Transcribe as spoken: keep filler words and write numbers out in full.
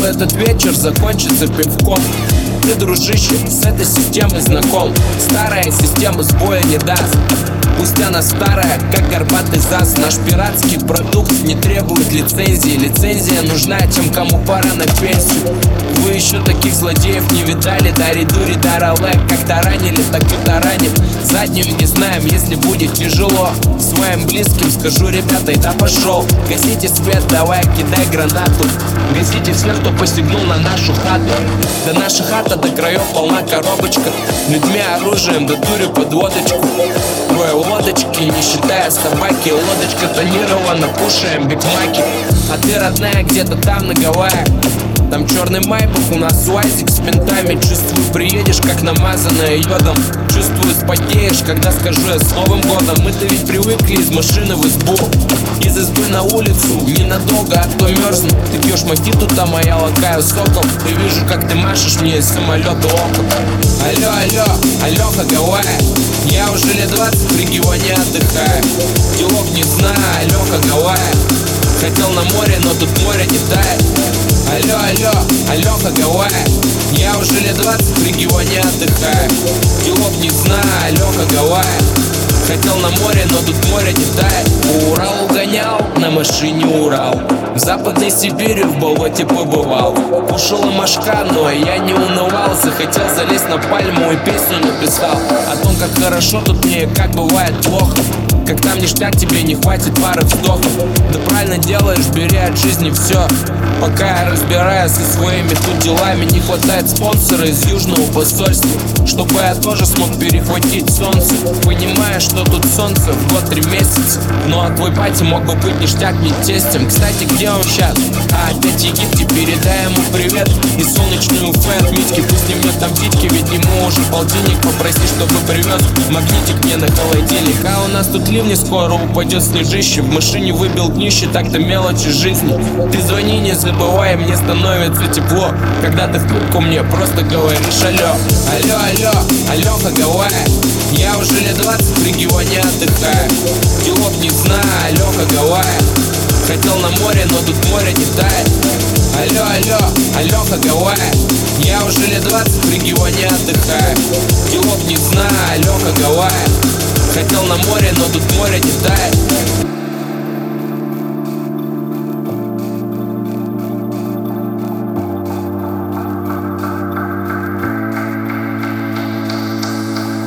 этот вечер закончится пивком. Ты, дружище, с этой системой знаком. Старая система сбоя не даст. Пусть она старая, как горбатый зас. Наш пиратский продукт не требует лицензии. Лицензия нужна тем, кому пора на пенсию. Вы еще таких злодеев не видали. Дари-дури, даралек, как таранили, так и тараним. Заднюю не знаем, если будет тяжело. Своим близким скажу: ребята, и да пошел. Гасите свет, давай, кидай гранату. Гасите всех, кто посягнул на нашу хату. Да наша хата до краев полна коробочка. Людьми, оружием, да дурью под водочку. Трое лодочки, не считая собаки. Лодочка тонирована, кушаем бигмаки. А ты, родная, где-то там на Гавайях. Там черный майбах, у нас уазик с ментами. Чувствую, приедешь, как намазанная йодом. Чувствую, спотеешь, когда скажу я с Новым годом. Мы-то ведь привыкли из машины в избу, из избы на улицу, ненадолго, а то мерзну. Ты пьешь мохито, там, а я лакаю сокол. И вижу, как ты машешь мне из самолета окон. Алло, алло, алло, Гавайи. Я уже лет двадцать в регионе отдыхаю. Делов не знаю, алло, Гавайи. Хотел на море, но тут море не тает. Алло, алло, алло, Гавайи. Я уже лет двадцать в регионе отдыхаю. Делов не знаю, алло, Гавайи. Хотел на море, но тут море не тает. По Уралу гонял, на машине Урал. В Западной Сибири в болоте побывал. Кушала мошка, но я не унывал. Захотел залезть на пальму и песню написал о том, как хорошо тут мне и как бывает плохо. Как там ништяк, тебе не хватит пары вздохов. Да правильно делаешь, бери от жизни все. Пока я разбираюсь со своими тут делами, не хватает спонсора из южного посольства, чтобы я тоже смог перехватить солнце. Понимаешь, что тут солнце в год три месяца. Ну а твой пати мог бы быть ништяк не тестем. Кстати, где он сейчас? А опять Египте, передай ему привет. И солнечную Уфе от Митьки, пусть не мнет там титьки. Ведь ему уже полтинник, попроси, чтобы привез магнитик мне на холодильник. А у нас тут ливни, скоро упадет снежище. В машине выбил днище, так-то мелочи жизни. Ты звони, не забывай, мне становится тепло, когда ты в трубку мне просто говоришь алло. Алло, алло, алло, Гавайи. Я уже лет двадцать в регионе отдыхаю. Делов не знаю, алло, Гавайи. Хотел на море, но тут море не тает. Алло, алло, алло, Гавайи. Я уже лет двадцать в регионе отдыхаю. Делов не знаю, алло, Гавайи. Хотел на море, но тут море не тает.